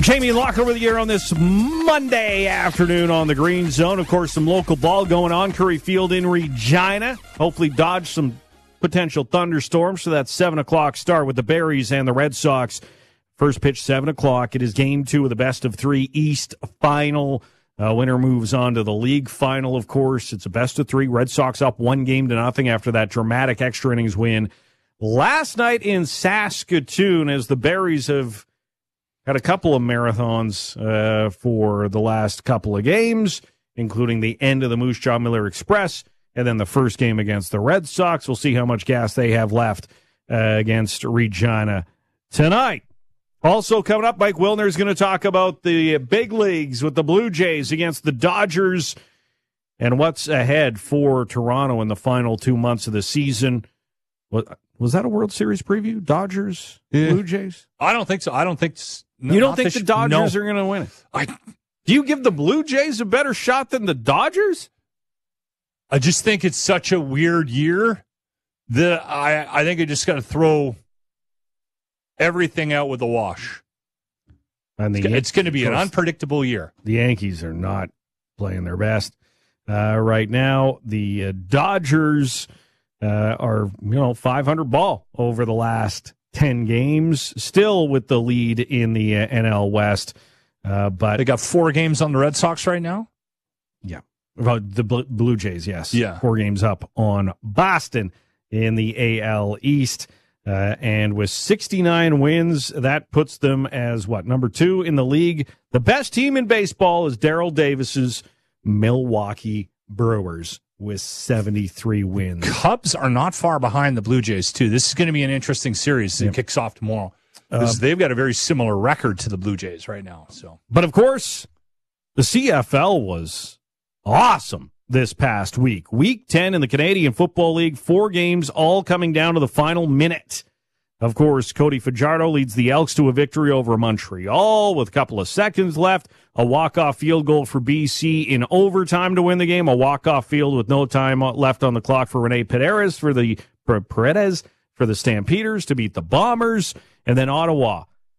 Jamie Locker with you here on this Monday afternoon on the Green Zone. Of course, some local ball going on. Curry Field in Regina. Hopefully dodge some potential thunderstorms for that 7 o'clock start with the Berries and the Red Sox. First pitch, 7 o'clock. It is game 2 of the best-of-3 East final. Winner moves on to the league final, of course. It's a best-of-3. Red Sox up 1-0 after that dramatic extra innings win last night in Saskatoon, as the Berries have had a couple of marathons for the last couple of games, including the end of the Moose Jaw Miller Express and then the first game against the Red Sox. We'll see how much gas they have left against Regina tonight. Also coming up, Mike Wilner is going to talk about the big leagues with the Blue Jays against the Dodgers and what's ahead for Toronto in the final 2 months of the season. Was that a World Series preview? Dodgers, Blue Jays? I don't think so. I don't think you don't think the Dodgers are going to win it? Do you give the Blue Jays a better shot than the Dodgers? I just think it's such a weird year that I think I just got to throw everything out with the wash. And it's going to be an unpredictable year. The Yankees are not playing their best right now. The Dodgers are 500 ball over the last 10 games, still with the lead in the NL West. But they got 4 games on the Red Sox right now? Yeah. The Blue Jays, yes. Yeah. 4 games up on Boston in the AL East. And with 69 wins, that puts them as, number 2 in the league. The best team in baseball is Darrell Davis's Milwaukee Brewers with 73 wins. Cubs are not far behind the Blue Jays, too. This is going to be an interesting series. It kicks off tomorrow. They've got a very similar record to the Blue Jays right now. But, of course, the CFL was awesome this past week. Week 10 in the Canadian Football League, 4 games all coming down to the final minute. Of course, Cody Fajardo leads the Elks to a victory over Montreal with a couple of seconds left. A walk-off field goal for BC in overtime to win the game. A walk-off field with no time left on the clock for Rene Paredes for the Stampeders to beat the Bombers. And then Ottawa.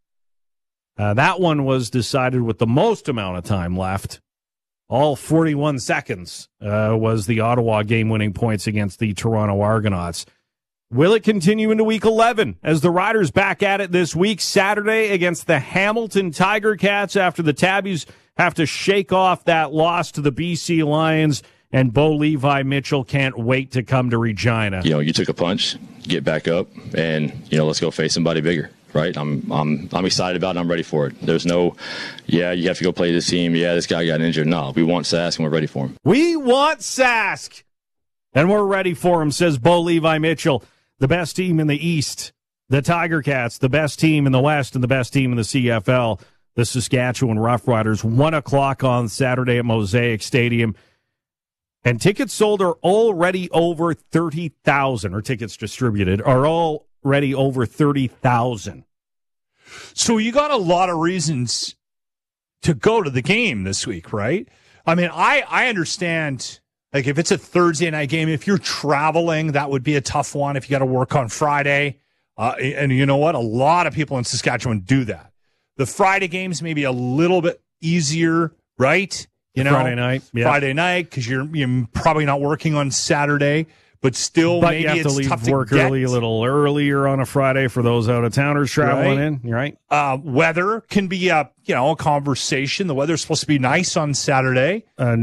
That one was decided with the most amount of time left. All 41 seconds was the Ottawa game-winning points against the Toronto Argonauts. Will it continue into Week 11 as the Riders back at it this week, Saturday against the Hamilton Tiger Cats after the Tabbies have to shake off that loss to the BC Lions, and Bo Levi Mitchell can't wait to come to Regina. You took a punch, get back up, and, let's go face somebody bigger. Right, I'm excited about it. I'm ready for it. There's no, you have to go play this team. Yeah, this guy got injured. No, we want Sask, and we're ready for him. We want Sask, and we're ready for him, says Bo Levi Mitchell. The best team in the East, the Tiger Cats, the best team in the West, and the best team in the CFL, the Saskatchewan Roughriders. 1 o'clock on Saturday at Mosaic Stadium. And tickets sold are already over 30,000, or tickets distributed are already over 30,000. So you got a lot of reasons to go to the game this week, right? I mean, I understand, like, if it's a Thursday night game, if you're traveling, that would be a tough one if you got to work on Friday. And you know what? A lot of people in Saskatchewan do that. The Friday games may be a little bit easier, right? Friday night. Yeah. Friday night, because you're probably not working on Saturday. But still, but maybe you have it's to leave tough work to get. early, a little earlier on a Friday for those out-of-towners traveling in, right? Weather can be a conversation. The weather's supposed to be nice on Saturday.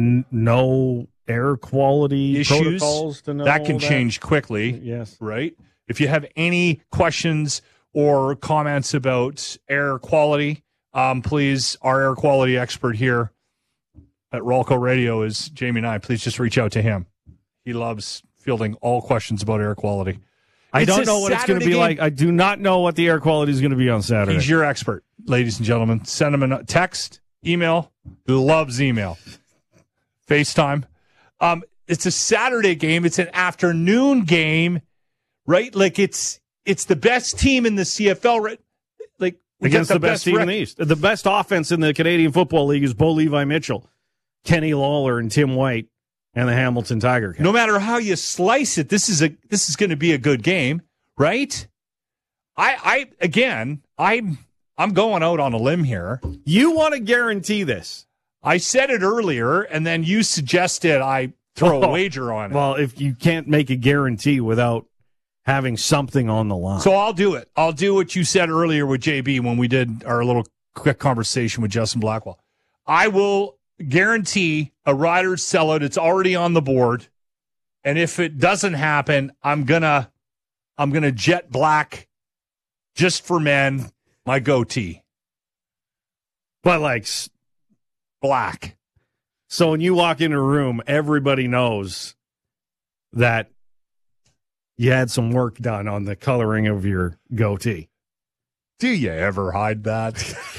No air quality issues protocols to know that can change quickly. Yes, right. If you have any questions or comments about air quality, please, our air quality expert here at Rolco Radio is Jamie Nye. Please just reach out to him. He loves fielding all questions about air quality. I don't know what it's going to be like. I do not know what the air quality is going to be on Saturday. He's your expert, ladies and gentlemen. Send him a text, email. He loves email. FaceTime. It's a Saturday game. It's an afternoon game, right? Like it's the best team in the CFL, right? Like against the best team in the East. The best offense in the Canadian Football League is Bo Levi Mitchell, Kenny Lawler, and Tim White. And the Hamilton Tiger Cats. No matter how you slice it, this is going to be a good game, right? I'm I'm going out on a limb here. You want to guarantee this? I said it earlier, and then you suggested I throw a wager on it. Well, if you can't make a guarantee without having something on the line. So I'll do it. I'll do what you said earlier with JB when we did our little quick conversation with Justin Blackwell. I will guarantee a Riders sellout. It's already on the board. And if it doesn't happen, I'm gonna jet black just for men my goatee. But like black. So when you walk into a room, everybody knows that you had some work done on the coloring of your goatee. Do you ever hide that?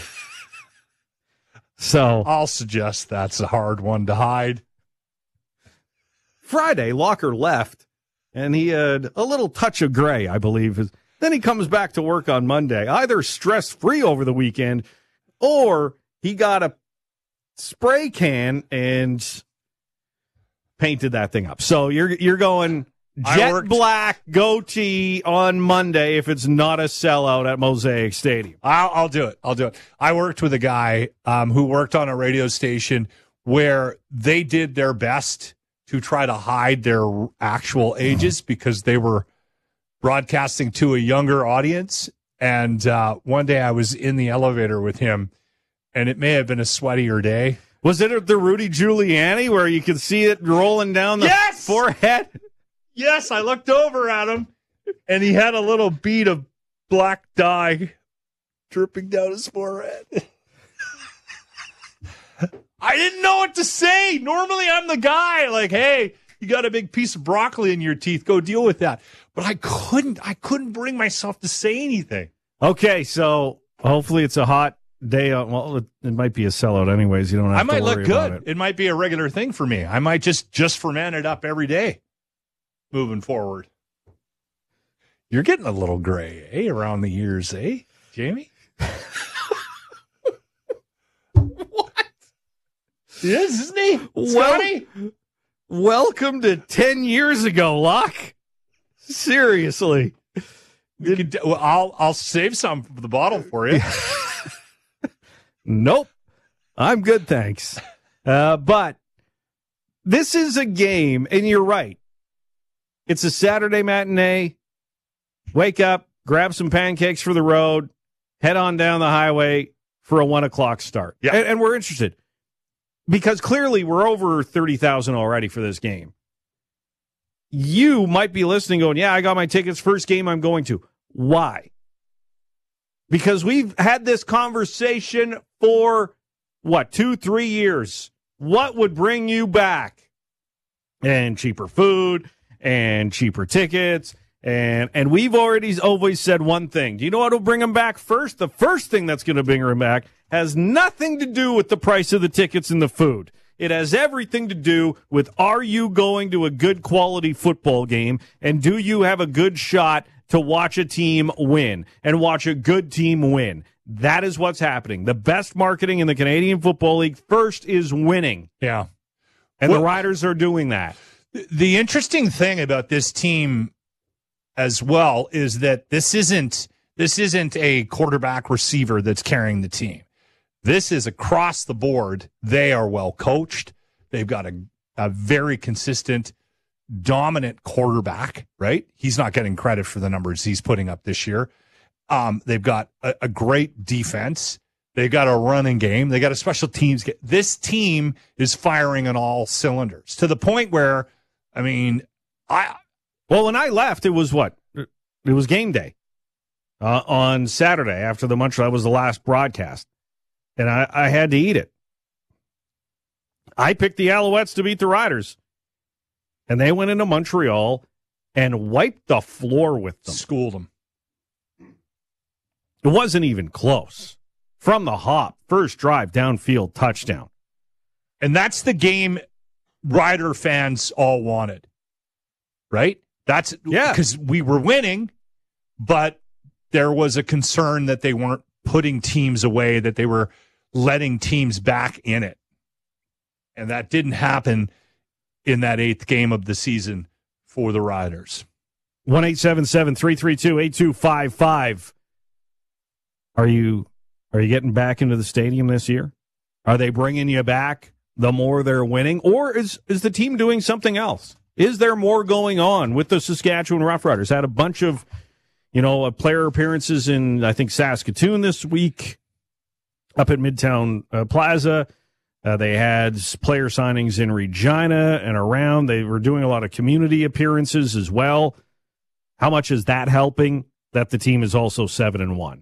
So I'll suggest that's a hard one to hide. Friday, Locker left, and he had a little touch of gray, I believe. Then he comes back to work on Monday, either stress-free over the weekend, or he got a spray can and painted that thing up. So you're going jet black goatee on Monday if it's not a sellout at Mosaic Stadium. I'll do it. I worked with a guy who worked on a radio station where they did their best to try to hide their actual ages because they were broadcasting to a younger audience. And one day I was in the elevator with him, and it may have been a sweatier day. Was it the Rudy Giuliani where you could see it rolling down the forehead? Yes, I looked over at him, and he had a little bead of black dye dripping down his forehead. I didn't know what to say. Normally, I'm the guy like, hey, you got a big piece of broccoli in your teeth. Go deal with that. But I couldn't bring myself to say anything. Okay, so hopefully it's a hot day. Well, it might be a sellout anyways. You don't have to worry about it. I might look good. It might be a regular thing for me. I might just ferment it up every day moving forward. You're getting a little gray, eh, around the ears, eh, Jamie? What? Yes, isn't he? Scotty? Welcome to 10 years ago, Locke. Seriously. I'll save some for the bottle for you. Nope. I'm good, thanks. But this is a game, and you're right. It's a Saturday matinee. Wake up, grab some pancakes for the road, head on down the highway for a 1 o'clock start. Yeah. And we're interested because clearly we're over 30,000 already for this game. You might be listening going, yeah, I got my tickets. First game I'm going to. Why? Because we've had this conversation for, 2-3 years. What would bring you back? And cheaper food and cheaper tickets. And we've always said one thing. Do you know what will bring them back first? The first thing that's going to bring them back has nothing to do with the price of the tickets and the food. It has everything to do with, are you going to a good quality football game, and do you have a good shot to watch a team win and watch a good team win? That is what's happening. The best marketing in the Canadian Football League first is winning. Yeah. And the Riders are doing that. The interesting thing about this team as well is that this isn't a quarterback receiver that's carrying the team. This is across the board. They are well coached. They've got a very consistent, dominant quarterback, right? He's not getting credit for the numbers he's putting up this year. They've got a great defense. They've got a running game. They got a special teams. This team is firing on all cylinders to the point where, when I left, it was what? It was game day on Saturday after the Montreal. That was the last broadcast. And I had to eat it. I picked the Alouettes to beat the Riders. And they went into Montreal and wiped the floor with them. Schooled them. It wasn't even close. From the hop, first drive, downfield, touchdown. And that's the game Rider fans all wanted. Right? Because we were winning, but there was a concern that they weren't putting teams away, that they were letting teams back in it. And that didn't happen in that 8th game of the season for the Riders. 1-877-332-8255. Are you Are you getting back into the stadium this year? Are they bringing you back the more they're winning? Or is the team doing something else? Is there more going on with the Saskatchewan Roughriders? Had a bunch of, player appearances in, I think, Saskatoon this week, up at Midtown Plaza. They had player signings in Regina and around. They were doing a lot of community appearances as well. How much is that helping that the team is also 7-1?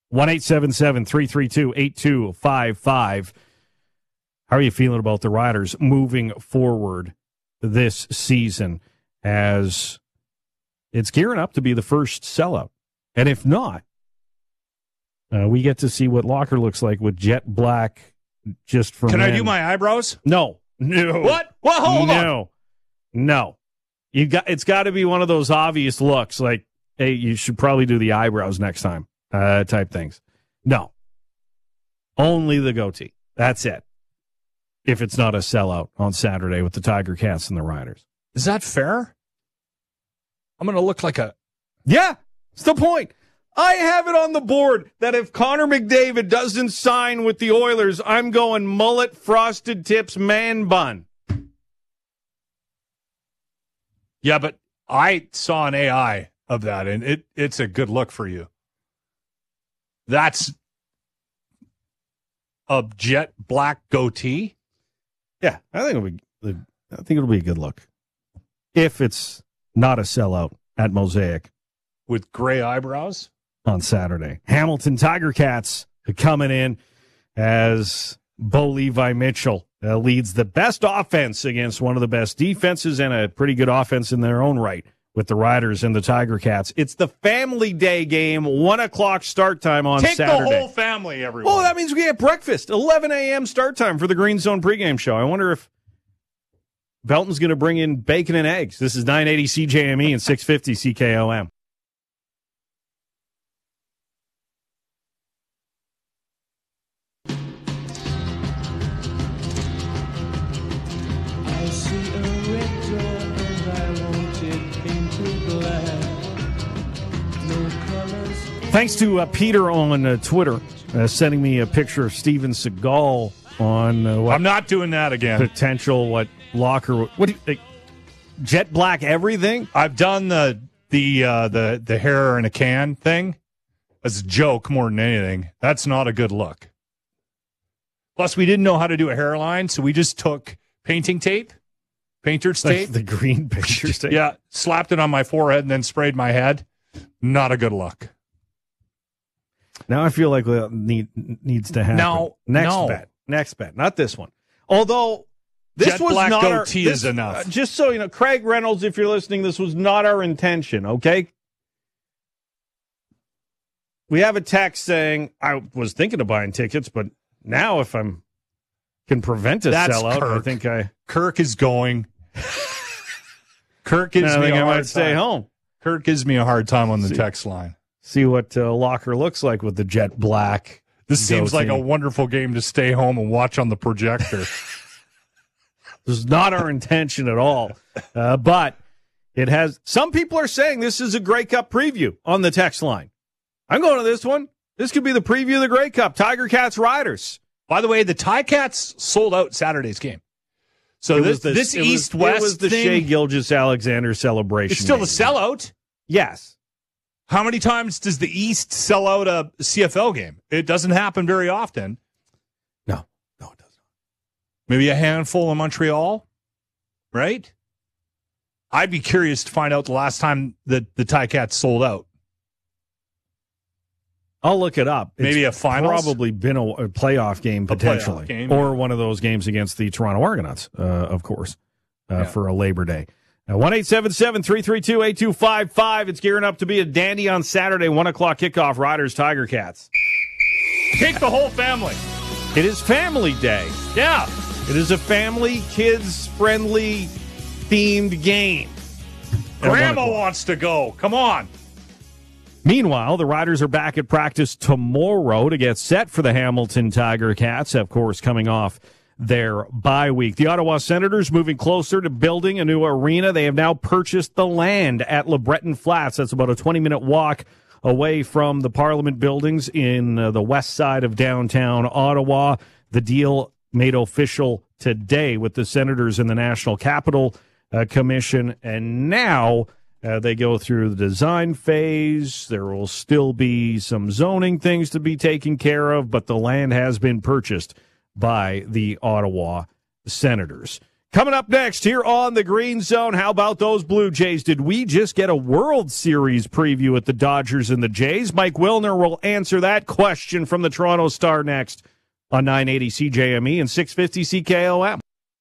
1-877-332-8255. How are you feeling about the Riders moving forward this season as it's gearing up to be the first sellout? And if not, we get to see what Locker looks like with jet black just for Can men. I do my eyebrows? No. What? Well, hold on. No. It's got to be one of those obvious looks like, hey, you should probably do the eyebrows next time type things. No. Only the goatee. That's it. If it's not a sellout on Saturday with the Tiger Cats and the Riders. Is that fair? I'm going to look like a... Yeah, it's the point. I have it on the board that if Connor McDavid doesn't sign with the Oilers, I'm going mullet, frosted tips, man bun. Yeah, but I saw an AI of that, and it's a good look for you. That's a jet black goatee? Yeah, I think it'll be a good look. If it's not a sellout at Mosaic. With gray eyebrows? On Saturday. Hamilton Tiger Cats coming in as Bo Levi Mitchell leads the best offense against one of the best defenses and a pretty good offense in their own right with the Riders and the Tiger Cats. It's the Family Day game, 1 o'clock start time on Saturday. Take the whole family, everyone. Oh, that means we get breakfast. 11 a.m. start time for the Green Zone pregame show. I wonder if Belton's going to bring in bacon and eggs. This is 980 CJME and 650 CKOM. Thanks to Peter on Twitter sending me a picture of Steven Seagal on I'm not doing that again. Potential Locker. What do you, jet black everything? I've done the hair in a can thing as a joke more than anything. That's not a good look. Plus, we didn't know how to do a hairline, so we just took painter's tape. The green painter's tape. Yeah, slapped it on my forehead and then sprayed my head. Not a good look. Now I feel like that needs to happen. No. Next bet. Not this one. Although this jet was black not goatee is enough. Just so you know, Craig Reynolds, if you're listening, this was not our intention, okay? We have a text saying, I was thinking of buying tickets, but now if I can prevent a sellout, Kirk. I think Kirk is going. Kirk gives me a hard time. Stay home. Kirk gives me a hard time on the text line. See what Locker looks like with the jet black. This seems like a wonderful game to stay home and watch on the projector. This is not our intention at all. But it has. Some people are saying this is a Grey Cup preview on the text line. I'm going to this one. This could be the preview of the Grey Cup. Tiger Cats Riders. By the way, the Ticats sold out Saturday's game. So this East-West It was the Shea Gilgeous-Alexander celebration. It's still a sellout. Yes. How many times does the East sell out a CFL game? It doesn't happen very often. No, it doesn't. Maybe a handful in Montreal, right? I'd be curious to find out the last time that the Ticats sold out. I'll look it up. Maybe it's a finals? Probably been a playoff game potentially. Playoff game, or one of those games against the Toronto Argonauts, of course, for a Labor Day. 1-877-332-8255. It's gearing up to be a dandy on Saturday, 1 o'clock kickoff, Riders, Tiger Cats. Take the whole family. It is Family Day. Yeah. It is a family, kids-friendly, themed game. Grandma wants to go. Come on. Meanwhile, the Riders are back at practice tomorrow to get set for the Hamilton Tiger Cats, of course, coming off their bye week. The Ottawa Senators moving closer to building a new arena. They have now purchased the land at LeBreton Flats. That's about a 20-minute walk away from the Parliament buildings in the west side of downtown Ottawa. The deal made official today with the Senators and the National Capital Commission, and now they go through the design phase. There will still be some zoning things to be taken care of, but the land has been purchased by the Ottawa Senators. Coming up next here on the Green Zone, how about those Blue Jays? Did we just get a World Series preview at the Dodgers and the Jays? Mike Wilner will answer that question from the Toronto Star next on 980 CJME and 650 CKOM.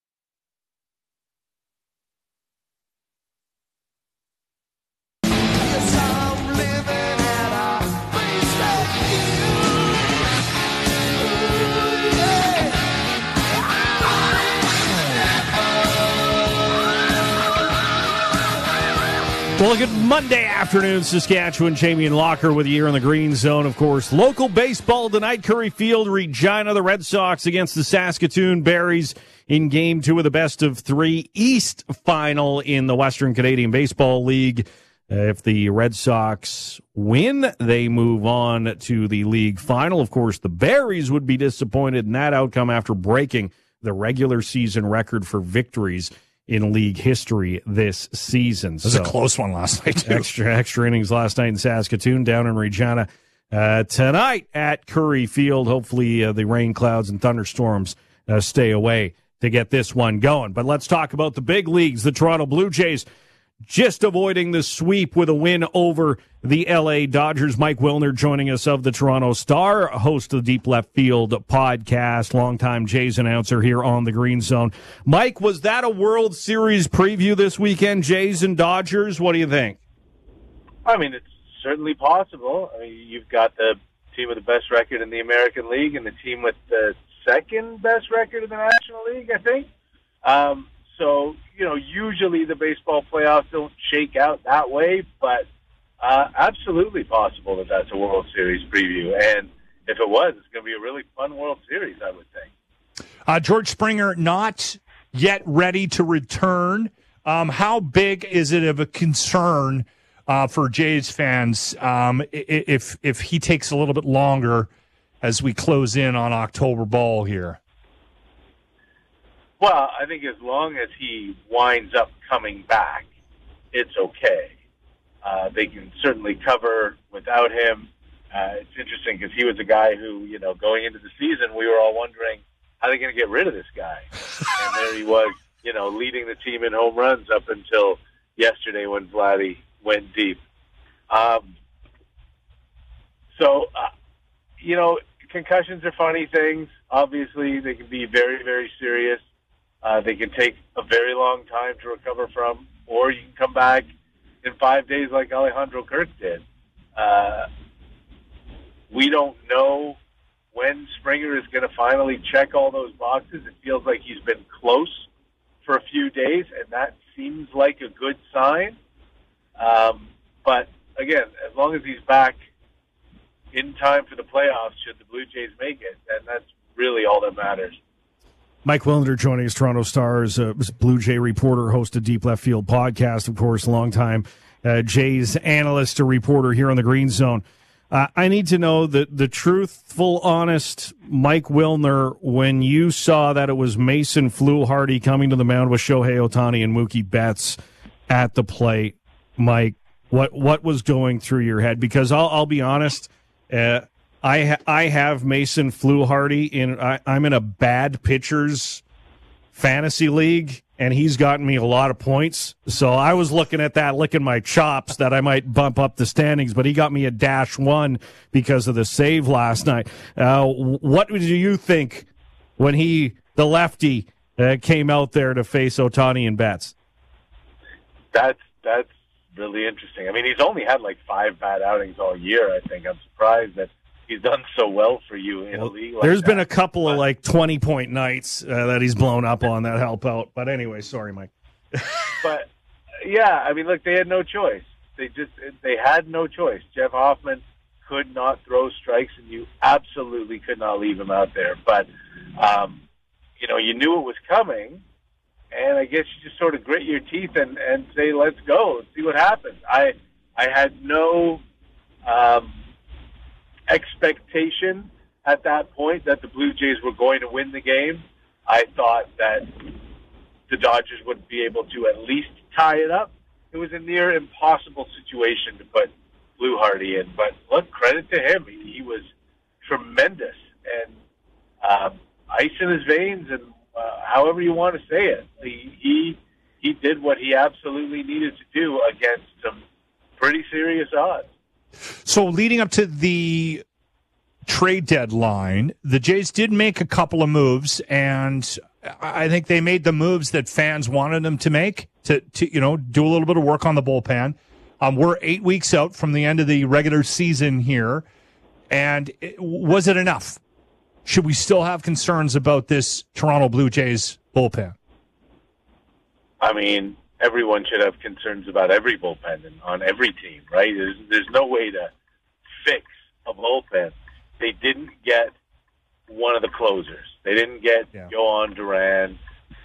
Well, good Monday afternoon, Saskatchewan. Jamie and Locker with you here in the Green Zone, of course. Local baseball tonight, Curry Field, Regina. The Red Sox against the Saskatoon Berries in Game 2 of the best-of-3 East final in the Western Canadian Baseball League. If the Red Sox win, they move on to the league final. Of course, the Berries would be disappointed in that outcome after breaking the regular season record for victories in league history this season. It was a close one last night, too. Extra innings last night in Saskatoon, down in Regina. Tonight at Curry Field, hopefully the rain clouds and thunderstorms stay away to get this one going. But let's talk about the big leagues. The Toronto Blue Jays just avoiding the sweep with a win over the LA Dodgers. Mike Wilner joining us of the Toronto Star, host of the Deep Left Field podcast, longtime Jays announcer here on the Green Zone. Mike, was that a World Series preview this weekend, Jays and Dodgers? What do you think? I mean, it's certainly possible. I mean, you've got the team with the best record in the American League and the team with the second best record in the National League, I think. So, you know, usually the baseball playoffs don't shake out that way, but absolutely possible that that's a World Series preview. And if it was, it's going to be a really fun World Series, I would think. George Springer not yet ready to return. How big is it of a concern for Jays fans if he takes a little bit longer as we close in on October ball here? Well, I think as long as he winds up coming back, it's okay. They can certainly cover without him. It's interesting because he was a guy who, you know, going into the season, we were all wondering, how are they going to get rid of this guy? And there he was, you know, leading the team in home runs up until yesterday when Vladdy went deep. You know, concussions are funny things. Obviously, they can be very, very serious. They can take a very long time to recover from, or you can come back in 5 days like Alejandro Kirk did. We don't know when Springer is going to finally check all those boxes. It feels like he's been close for a few days, and that seems like a good sign. But, again, as long as he's back in time for the playoffs, should the Blue Jays make it, then that's really all that matters. Mike Wilner joining us, Toronto Stars, Blue Jay reporter, host of Deep Left Field podcast, of course, longtime Jays analyst or reporter here on the Green Zone. I need to know the truthful, honest Mike Wilner, when you saw that it was Mason Fluharty coming to the mound with Shohei Ohtani and Mookie Betts at the plate, Mike, what was going through your head? Because I'll be honest, I have Mason Fluharty I'm in a bad pitchers fantasy league, and he's gotten me a lot of points. So I was looking at that, licking my chops that I might bump up the standings, but he got me a -1 because of the save last night. What do you think when the lefty, came out there to face Ohtani and Betts? That's really interesting. I mean, he's only had like 5 bad outings all year, I think. I'm surprised that he's done so well for you in a league like There's that. been a couple of like 20-point nights that he's blown up on that help out. But anyway, sorry, Mike. But, yeah, I mean, look, they had no choice. They had no choice. Jeff Hoffman could not throw strikes, and you absolutely could not leave him out there. But, you know, you knew it was coming, and I guess you just sort of grit your teeth and say, let's go and see what happens. I had no expectation at that point that the Blue Jays were going to win the game. I thought that the Dodgers would be able to at least tie it up. It was a near impossible situation to put Blue Hardy in, but look, credit to him. He was tremendous, and ice in his veins, and however you want to say it. He did what he absolutely needed to do against some pretty serious odds. So leading up to the trade deadline, the Jays did make a couple of moves, and I think they made the moves that fans wanted them to make to do a little bit of work on the bullpen. We're 8 weeks out from the end of the regular season here, and was it enough? Should we still have concerns about this Toronto Blue Jays bullpen? I mean, everyone should have concerns about every bullpen on every team, right? There's no way to fix a bullpen. They didn't get one of the closers. They didn't get Yohan Duran,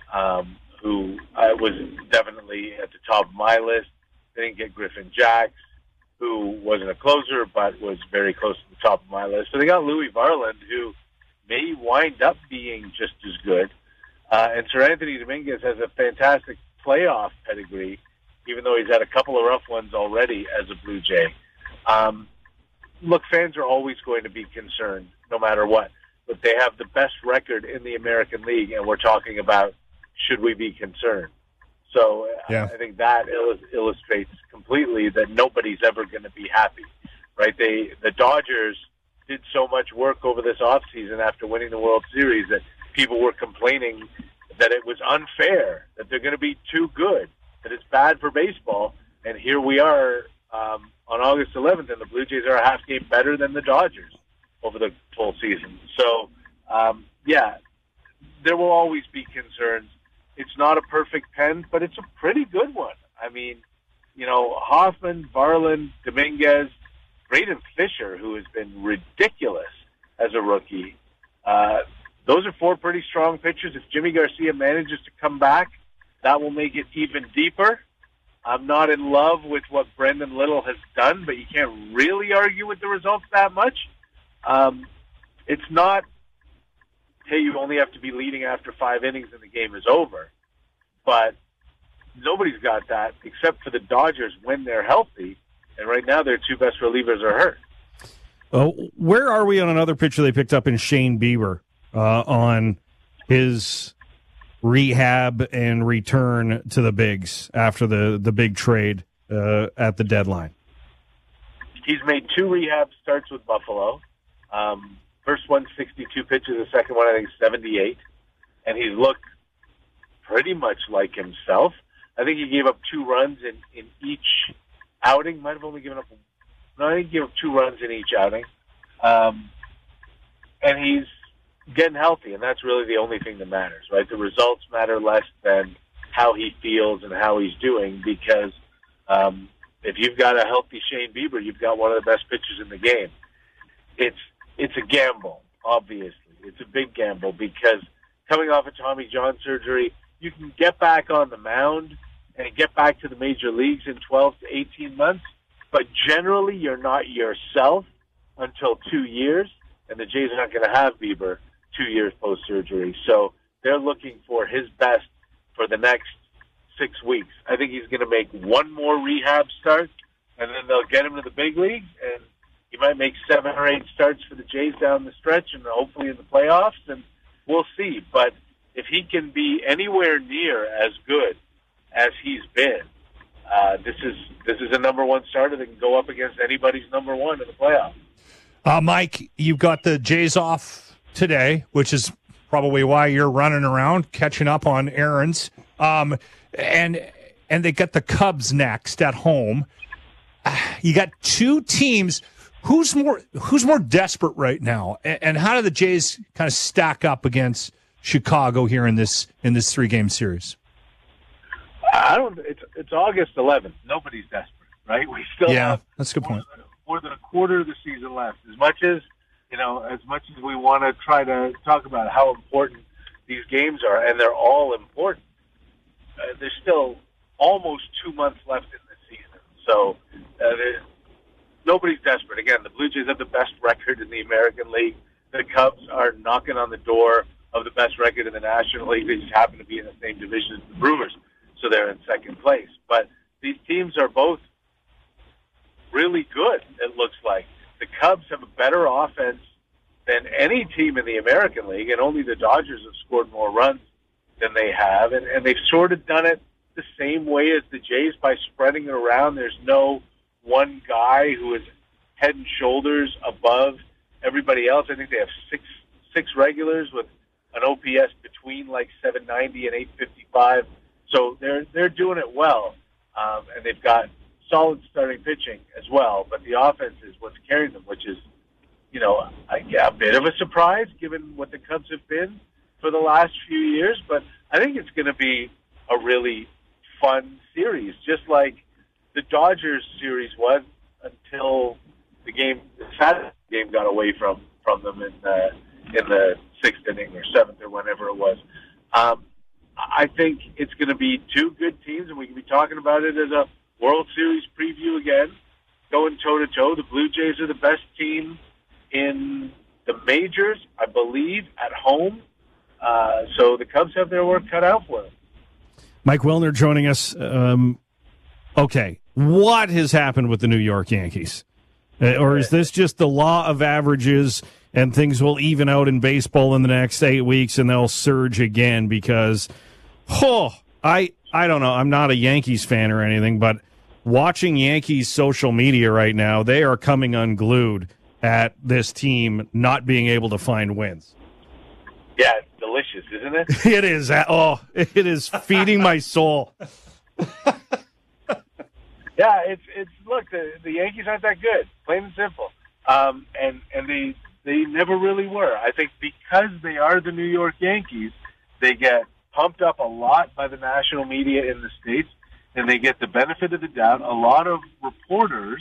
who was definitely at the top of my list. They didn't get Griffin Jacks, who wasn't a closer but was very close to the top of my list. So they got Louis Varland, who may wind up being just as good. And Seranthony Dominguez has a fantastic playoff pedigree, even though he's had a couple of rough ones already as a Blue Jay. Look, fans are always going to be concerned, no matter what. But they have the best record in the American League, and we're talking about should we be concerned. So I think that illustrates completely that nobody's ever going to be happy, right? The Dodgers did so much work over this offseason after winning the World Series that people were complaining that it was unfair, that they're going to be too good, that it's bad for baseball. And here we are on August 11th, and the Blue Jays are a half game better than the Dodgers over the full season. So, there will always be concerns. It's not a perfect pen, but it's a pretty good one. I mean, Hoffman, Varland, Dominguez, Braden Fisher, who has been ridiculous as a rookie. Those are four pretty strong pitchers. If Jimmy Garcia manages to come back, that will make it even deeper. I'm not in love with what Brendan Little has done, but you can't really argue with the results that much. It's not, hey, you only have to be leading after 5 innings and the game is over. But nobody's got that except for the Dodgers when they're healthy. And right now their two best relievers are hurt. Where are we on another pitcher they picked up in Shane Bieber on his rehab and return to the bigs after the big trade at the deadline? He's made 2 rehab starts with Buffalo. First one, 62 pitches. The second one, I think, 78. And he's looked pretty much like himself. I think he gave up 2 runs in each outing. Might have only given up... No, I think he gave up 2 runs in each outing. And he's getting healthy, and that's really the only thing that matters, right? The results matter less than how he feels and how he's doing, because if you've got a healthy Shane Bieber, you've got one of the best pitchers in the game. It's a gamble, obviously. It's a big gamble, because coming off of Tommy John surgery, you can get back on the mound and get back to the major leagues in 12 to 18 months, but generally you're not yourself until 2 years, and the Jays are not going to have Bieber 2 years post-surgery. So they're looking for his best for the next 6 weeks. I think he's going to make 1 more rehab start, and then they'll get him to the big leagues, and he might make 7 or 8 starts for the Jays down the stretch and hopefully in the playoffs, and we'll see. But if he can be anywhere near as good as he's been, this is a number 1 starter that can go up against anybody's number 1 in the playoffs. Mike, you've got the Jays off today, which is probably why you're running around catching up on errands. And they got the Cubs next at home. You got 2 teams. Who's more desperate right now? And how do the Jays kind of stack up against Chicago here in this 3-game series? It's August 11th. Nobody's desperate, right? We still have that's a good point. More than a quarter of the season left. As much as we want to try to talk about how important these games are, and they're all important, there's still almost 2 months left in the season. So, nobody's desperate. Again, the Blue Jays have the best record in the American League. The Cubs are knocking on the door of the best record in the National League. They just happen to be in the same division as the Brewers, so they're in second place. But these teams are both really good, it looks like. The Cubs have a better offense than any team in the American League, and only the Dodgers have scored more runs than they have. And they've sort of done it the same way as the Jays by spreading it around. There's no one guy who is head and shoulders above everybody else. I think they have six regulars with an OPS between like 790 and 855. So they're doing it well, and they've got solid starting pitching as well. But the offense is what's carrying them, which is, you know, a bit of a surprise given what the Cubs have been for the last few years. But I think it's going to be a really fun series, just like the Dodgers series was until the Saturday game got away from them in the sixth inning or seventh or whenever it was. I think it's going to be two good teams, and we can be talking about it as a World Series preview again, going toe-to-toe. The Blue Jays are the best team in the majors, I believe, at home. So the Cubs have their work cut out for them. Mike Wilner joining us. Okay, what has happened with the New York Yankees? Or is this just the law of averages and things will even out in baseball in the next 8 weeks and they'll surge again? Because, I don't know. I'm not a Yankees fan or anything, but watching Yankees social media right now, they are coming unglued at this team not being able to find wins. Yeah, it's delicious, isn't it? It is. It is feeding my soul. Yeah, it's look, the Yankees aren't that good, plain and simple. And they never really were. I think because they are the New York Yankees, they get pumped up a lot by the national media in the States, and they get the benefit of the doubt. A lot of reporters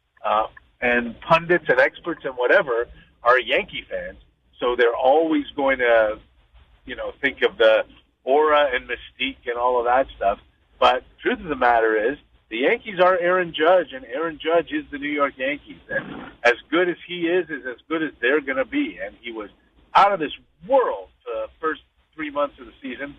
and pundits and experts and whatever are Yankee fans, so they're always going to, you know, think of the aura and mystique and all of that stuff. But the truth of the matter is, the Yankees are Aaron Judge, and Aaron Judge is the New York Yankees. And as good as he is as good as they're going to be. And he was out of this world for the first 3 months of the season.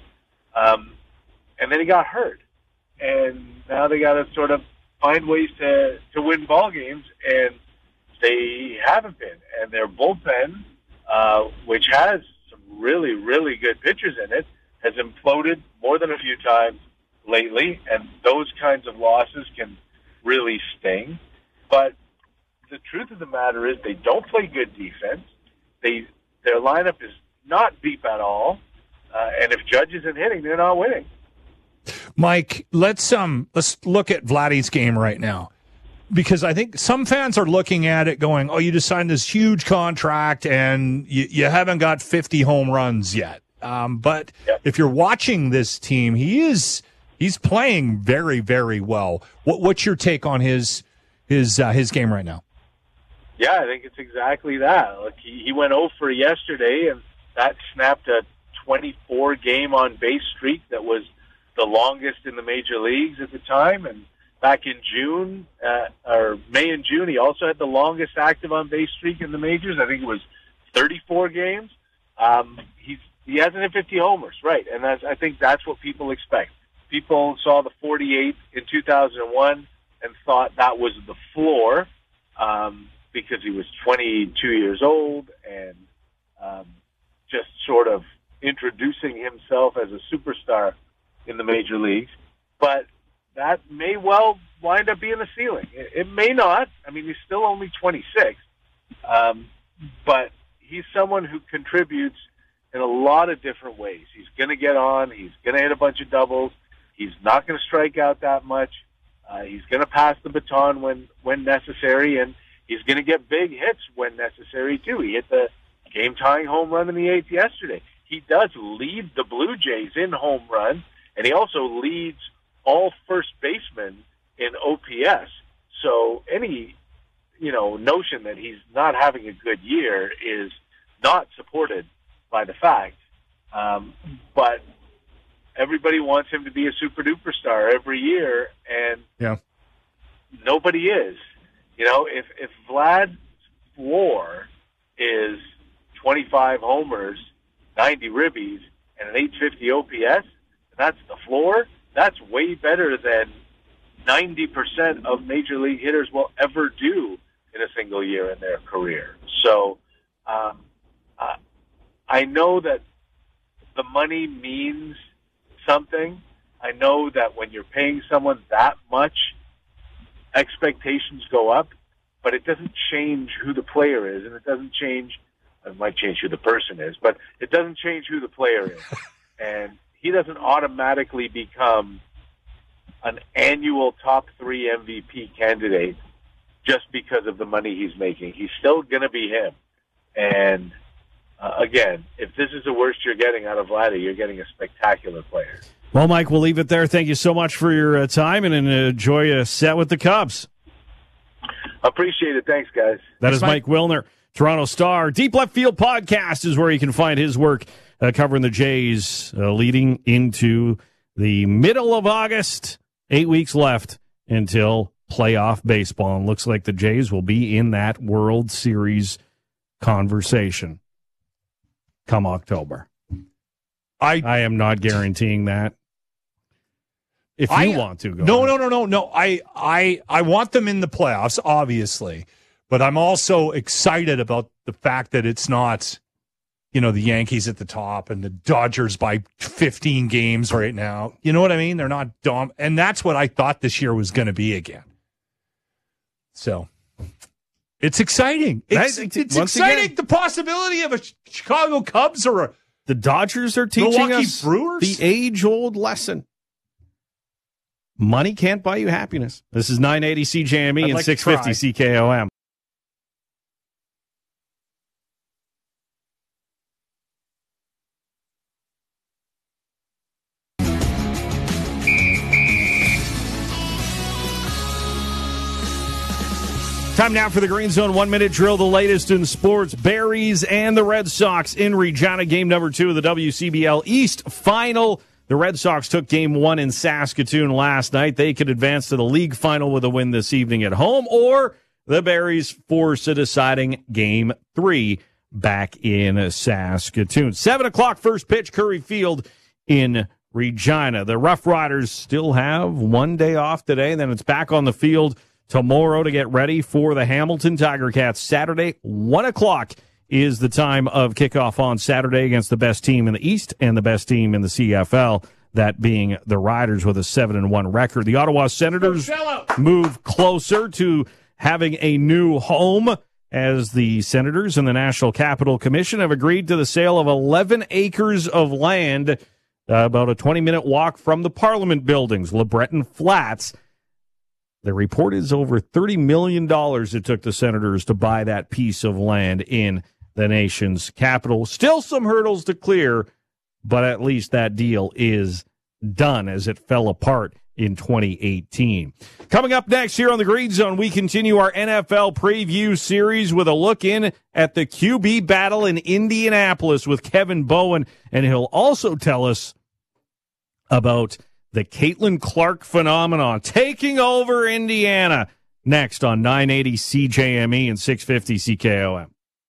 And then he got hurt. And now they got to sort of find ways to win ball games, and they haven't been. And their bullpen, which has some really, really good pitchers in it, has imploded more than a few times lately, and those kinds of losses can really sting. But the truth of the matter is they don't play good defense. Their lineup is not deep at all, and if Judge isn't hitting, they're not winning. Mike, let's look at Vladdy's game right now, because I think some fans are looking at it going, "Oh, you just signed this huge contract and you haven't got 50 home runs yet." But if you're watching this team, he's playing very, very well. What's your take on his game right now? Yeah, I think it's exactly that. Look, he went 0 for yesterday, and that snapped a 24-game on-base streak that was the longest in the major leagues at the time. And back in June, or May and June, he also had the longest active on-base streak in the majors. I think it was 34 games. He hasn't hit 50 homers, right? And I think that's what people expect. People saw the 48 in 2001 and thought that was the floor because he was 22 years old and just sort of introducing himself as a superstar in the major leagues. But that may well wind up being the ceiling. It may not. I mean, he's still only 26. But he's someone who contributes in a lot of different ways. He's going to get on. He's going to hit a bunch of doubles. He's not going to strike out that much. He's going to pass the baton when necessary, and he's going to get big hits when necessary, too. He hit the game-tying home run in the 8th yesterday. He does lead the Blue Jays in home runs, and he also leads all first basemen in OPS. So any, notion that he's not having a good year is not supported by the fact. But everybody wants him to be a super-duper star every year, and nobody is. You know, if Vlad's floor is 25 homers, 90 ribbies, and an 850 OPS, and that's the floor, that's way better than 90% of major league hitters will ever do in a single year in their career. So I know that the money means something. I know that when you're paying someone that much, expectations go up, but it doesn't change who the player is, and it doesn't change, it might change who the person is, but it doesn't change who the player is. And he doesn't automatically become an annual top 3 MVP candidate just because of the money he's making. He's still going to be him. And again, if this is the worst you're getting out of Vladdy, you're getting a spectacular player. Well, Mike, we'll leave it there. Thank you so much for your time, and enjoy a set with the Cubs. Appreciate it. Thanks, guys. That is Mike Wilner, Toronto Star. Deep Left Field Podcast is where you can find his work covering the Jays leading into the middle of August. 8 weeks left until playoff baseball. And looks like the Jays will be in that World Series conversation come October. I am not guaranteeing that. If you want to go. No. I want them in the playoffs, obviously. But I'm also excited about the fact that it's not, the Yankees at the top and the Dodgers by 15 games right now. You know what I mean? They're not dumb. And that's what I thought this year was going to be again. So it's exciting. It's exciting. Again, the possibility of a Chicago Cubs or the Dodgers are teaching Milwaukee us Brewers? The age-old lesson. Money can't buy you happiness. This is 980 CJME and 650 CKOM. Time now for the Green Zone 1-minute drill, the latest in sports. Berries and the Red Sox in Regina, game number 2 of the WCBL East final. The Red Sox took game 1 in Saskatoon last night. They could advance to the league final with a win this evening at home, or the Berries force a deciding game 3 back in Saskatoon. 7 o'clock first pitch, Curry Field in Regina. The Rough Riders still have one day off today, then it's back on the field tomorrow to get ready for the Hamilton Tiger Cats. Saturday, 1 o'clock is the time of kickoff on Saturday against the best team in the East and the best team in the CFL, that being the Riders with a 7-1 record. The Ottawa Senators move closer to having a new home as the Senators and the National Capital Commission have agreed to the sale of 11 acres of land, about a 20-minute walk from the Parliament buildings, LeBreton Flats. The report is over $30 million it took the Senators to buy that piece of land in the nation's capital. Still some hurdles to clear, but at least that deal is done as it fell apart in 2018. Coming up next here on the Green Zone, we continue our NFL preview series with a look in at the QB battle in Indianapolis with Kevin Bowen, and he'll also tell us about the Caitlin Clark phenomenon taking over Indiana next on 980 CJME and 650 CKOM.